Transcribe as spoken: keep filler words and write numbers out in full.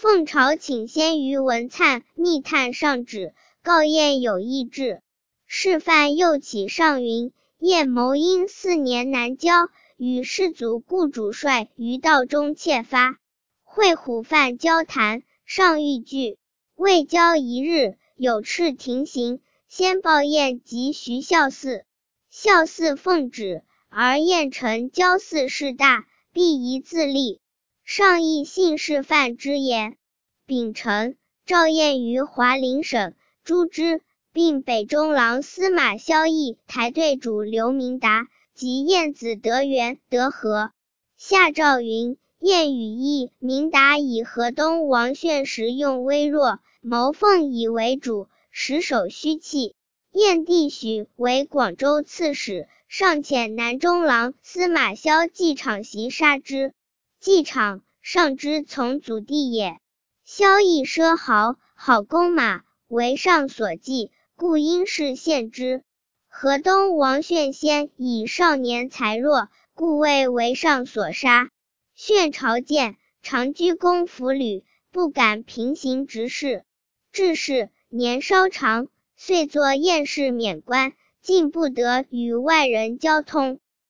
奉朝请先于文粲密探上旨，告晏有意志。事犯又起上云，晏谋因四年南郊，与士卒故主帅于道中窃发，会虎犯交谈，上欲惧。未交一日，有敕停行，先报晏及徐孝嗣。孝嗣奉旨，而晏臣交嗣事大，必宜自立。上亦信事犯之言。丙辰，召晏于华陵省，诛之，并北中郎司马萧绎、台对主刘明达及晏子德元、德和。下诏云：晏与义、明达以河东王瓉时用微弱，谋奉以为主，实守虚气。晏帝许为广州刺史，上遣南中郎司马萧继场袭杀之。继场，上之从祖弟也。萧绎奢豪，好弓马，为上所忌，故因事献之。河东王瓉先以少年才弱，故为为上所杀。瓉朝见，常居公府旅，不敢平行直事。致仕，年稍长，遂作晏氏免官，竟不得与外人交通。